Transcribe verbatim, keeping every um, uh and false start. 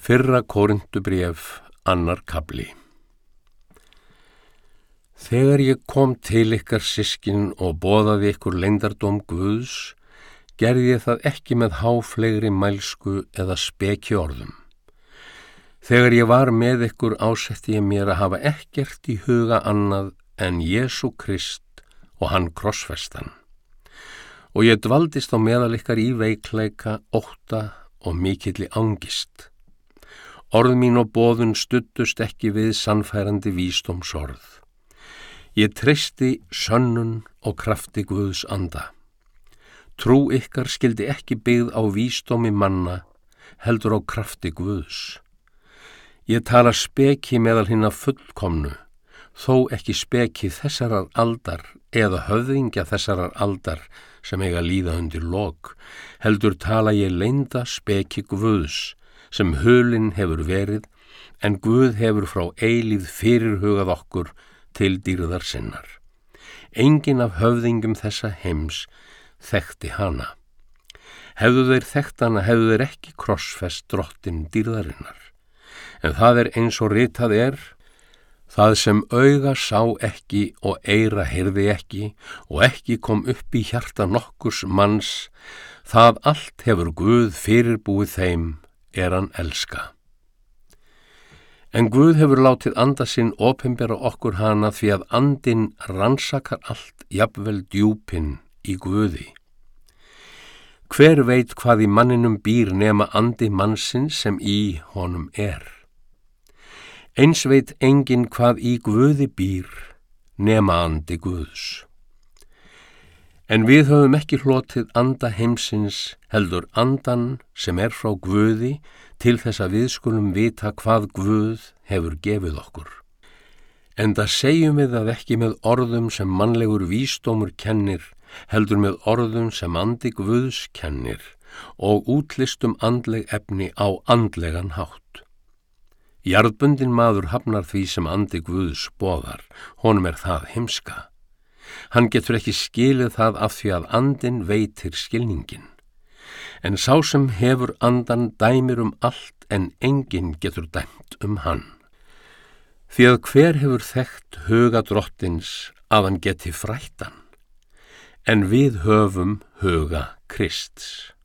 Fyrra Kórinthubréf, annar kafli. Þegar ég kom til ykkar systkin og boðaði ykkur leyndardóm Guðs, gerði ég það ekki með háflegri mælsku eða speki orðum. Þegar ég var með ykkur ásetti ég mér að hafa ekkert í huga annað en Jesú Krist og hann krossfestan. Og ég dvaldist á meðal ykkar í veikleika, ótta og mikilli angist. Orð mín og boðun studdust ekki við sannfærandi vísdómsorð. Ég treysti sönnun og krafti Guðs anda. Trú ykkar skyldi ekki byggð á vísdómi manna, heldur á krafti Guðs. Ég tala speki meðal hinna fullkomnu, þó ekki speki þessarar aldar eða höfðingja þessarar aldar sem eiga líða undir lok, heldur tala ég leynda speki Guðs, sem hulinn hefur verið, en Guð hefur frá eilíð fyrirhugað okkur til dýrðar sinnar. Enginn af höfðingum þessa heims þekkti hana. Hefðu þeir þekkt hana, hefðu þeir ekki krossfest drottin dýrðarinnar. En það er eins og ritað er, það sem auga sá ekki og eyra heyrði ekki og ekki kom upp í hjarta nokkurs manns, það allt hefur Guð fyrirbúið þeim er hann elska. En Guð hefur látið anda sinn opinbera okkur hana því að andinn rannsakar allt, jafnvel djúpin í Guði. Hver veit hvað í manninum býr nema andi mannsins sem í honum er? Eins veit enginn hvað í Guði býr nema andi Guðs. En við höfum ekki hlotið anda heimsins, heldur andan sem er frá Guði, til þess að við skulum vita hvað Guð hefur gefið okkur. Enda segjum við það ekki með orðum sem mannlegur vísdómur kennir, heldur með orðum sem andi Guðs kennir og útlistum andleg efni á andlegan hátt. Jarðbundinn maður hafnar því sem andi Guðs boðar, honum er það heimska. Hann getur ekki skilið það af því að andinn veitir skilningin. En sá sem hefur andan dæmir um allt en enginn getur dæmt um hann. Því að hver hefur þekkt huga drottins að hann geti frætt hann, en við höfum huga Krists.